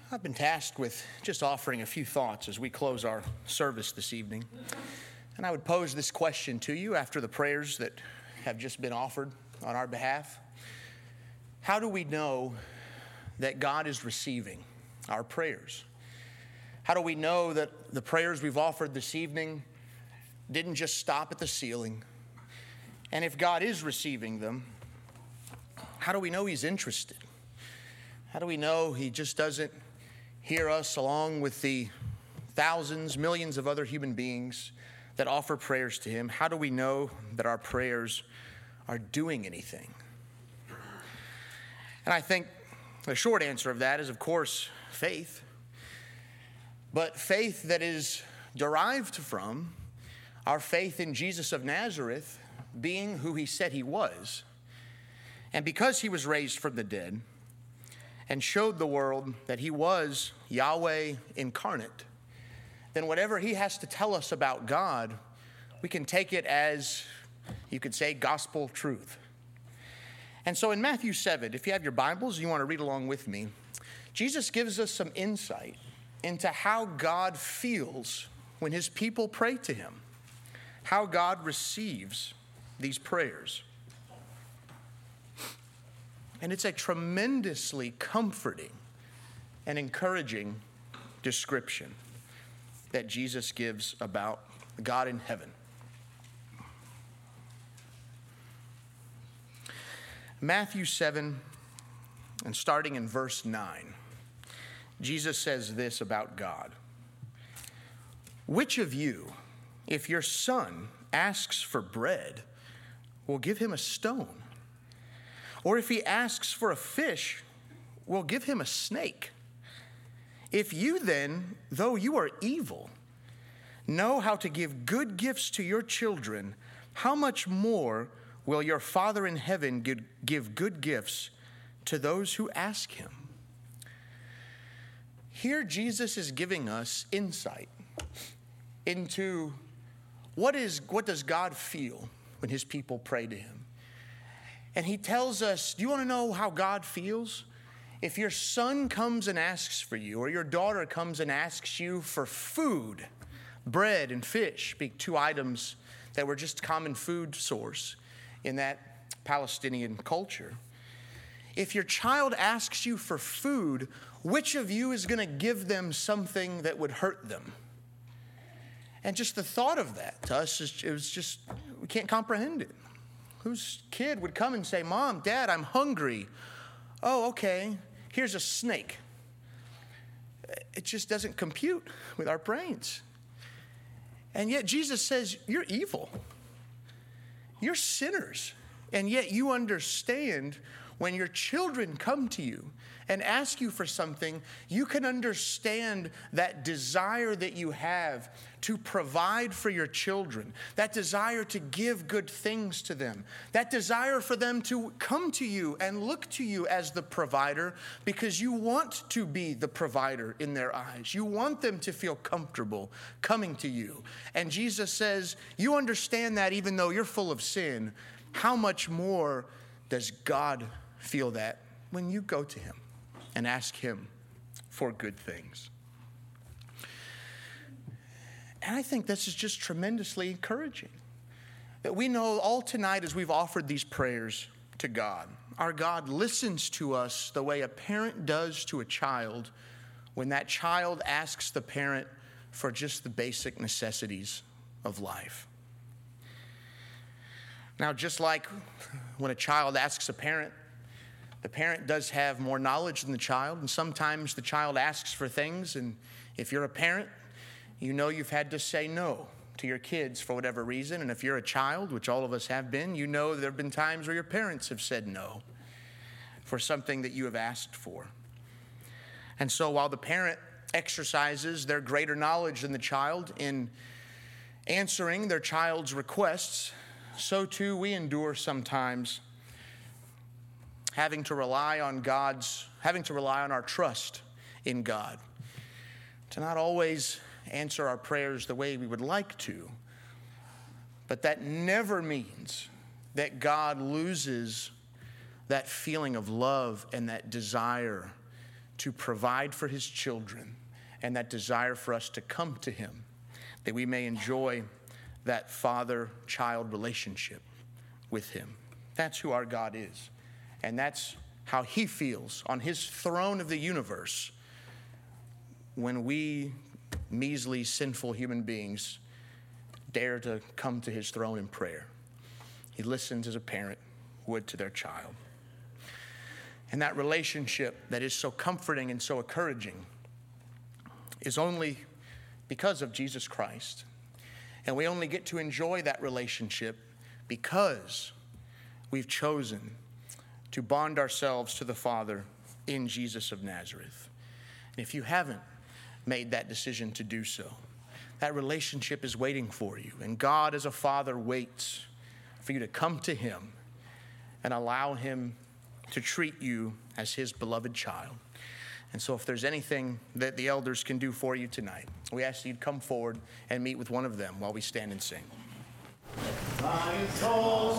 I've been tasked with just offering a few thoughts as we close our service this evening. And I would pose this question to you after the prayers that have just been offered on our behalf. How do we know that God is receiving our prayers? How do we know that the prayers we've offered this evening didn't just stop at the ceiling? And if God is receiving them, how do we know He's interested? How do we know He just doesn't hear us along with the thousands, millions of other human beings that offer prayers to Him? How do we know that our prayers are doing anything? And I think the short answer of that is, of course, faith. But faith that is derived from our faith in Jesus of Nazareth being who He said He was. And because He was raised from the dead and showed the world that He was Yahweh incarnate, then whatever He has to tell us about God, we can take it as, you could say, gospel truth. And so in Matthew 7, if you have your Bibles and you want to read along with me, Jesus gives us some insight into how God feels when His people pray to Him, how God receives these prayers. And it's a tremendously comforting and encouraging description that Jesus gives about God in heaven. Matthew 7, and starting in verse 9, Jesus says this about God. Which of you, if your son asks for bread, will give him a stone? Or if he asks for a fish, will give him a snake? If you then, though you are evil, know how to give good gifts to your children, how much more will your Father in heaven give good gifts to those who ask Him? Here Jesus is giving us insight into what does God feel when His people pray to Him. And He tells us, do you want to know how God feels? If your son comes and asks for you, or your daughter comes and asks you for food, bread and fish, being two items that were just common food source in that Palestinian culture. If your child asks you for food, which of you is going to give them something that would hurt them? And just the thought of that to us, we can't comprehend it. Whose kid would come and say, Mom, Dad, I'm hungry. Oh, okay, here's a snake. It just doesn't compute with our brains. And yet Jesus says, you're evil. You're sinners. And yet you understand when your children come to you and ask you for something, you can understand that desire that you have to provide for your children, that desire to give good things to them, that desire for them to come to you and look to you as the provider because you want to be the provider in their eyes. You want them to feel comfortable coming to you. And Jesus says, you understand that even though you're full of sin, how much more does God feel that when you go to Him and ask Him for good things? And I think this is just tremendously encouraging. That we know all tonight as we've offered these prayers to God, our God listens to us the way a parent does to a child when that child asks the parent for just the basic necessities of life. Now, just like when a child asks a parent, the parent does have more knowledge than the child, and sometimes the child asks for things, and if you're a parent, you know you've had to say no to your kids for whatever reason, and if you're a child, which all of us have been, you know there have been times where your parents have said no for something that you have asked for. And so while the parent exercises their greater knowledge than the child in answering their child's requests, so too we endure sometimes having to rely on our trust in God, to not always answer our prayers the way we would like to, but that never means that God loses that feeling of love and that desire to provide for his children, and that desire for us to come to him, that we may enjoy that father-child relationship with him. That's who our God is. And that's how he feels on his throne of the universe when we, measly, sinful human beings, dare to come to his throne in prayer. He listens as a parent would to their child. And that relationship that is so comforting and so encouraging is only because of Jesus Christ. And we only get to enjoy that relationship because we've chosen to bond ourselves to the Father in Jesus of Nazareth. And if you haven't made that decision to do so, that relationship is waiting for you. And God as a Father waits for you to come to him and allow him to treat you as his beloved child. And so if there's anything that the elders can do for you tonight, we ask that you'd come forward and meet with one of them while we stand and sing. My soul